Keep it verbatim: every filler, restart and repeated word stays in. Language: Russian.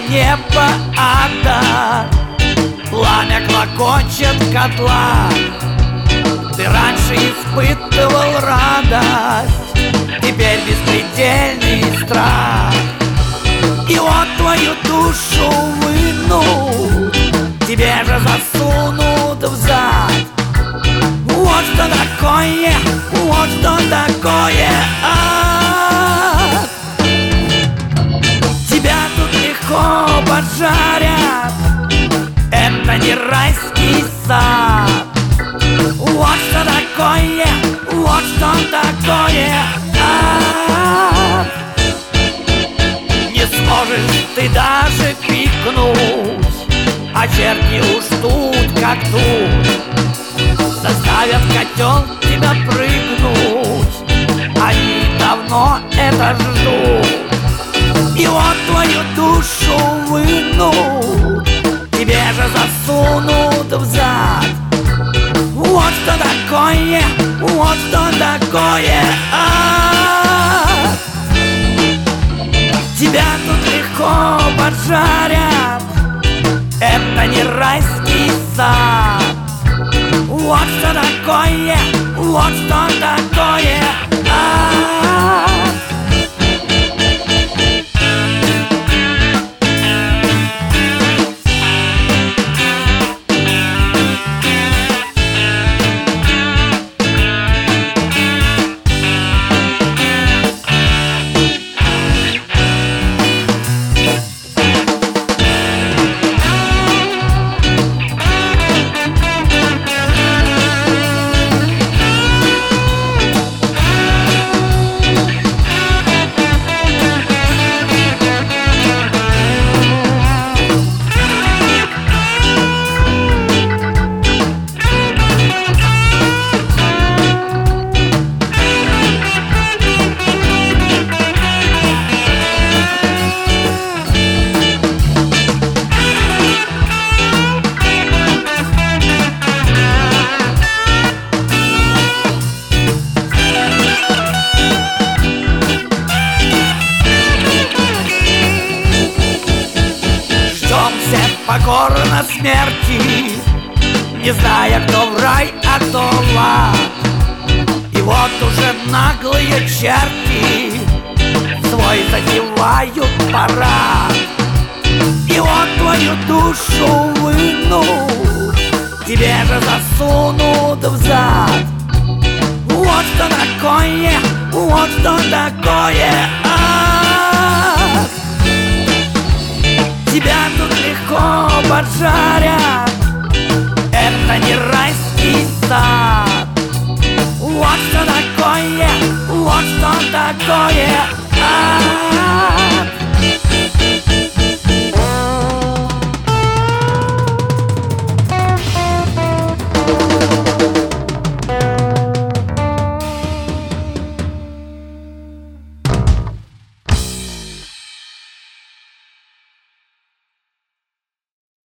небо ада, пламя клокочет в котлах. Ты раньше испытывал радость, теперь беспредельный страх. И вот твою душу вынут, тебе же засунут в зад. Вот что такое, вот что такое ад. Тебя тут легко поджарят, это не райский сад. Вот что такое, вот что такое ад. Не сможешь ты даже пикнуть, а черти уж тут как тут. Заставят в котел тебя прыгнуть, они давно это ждут. И вот твою душу вынут, тебе же засунут в зад. Вот что такое, вот что такое ад. Тебя тут легко поджарят, это не райский сад. Вот что такое, вот что такое ад. Покорно смерти, не зная, кто в рай, а кто в ад. И вот уже наглые черти свой затевают парад. И вот твою душу вынут, тебе же засунут в зад. Вот что такое, вот что такое ад. Тебя тут легко поджарят, это не райский сад. Вот что такое, вот что такое ад.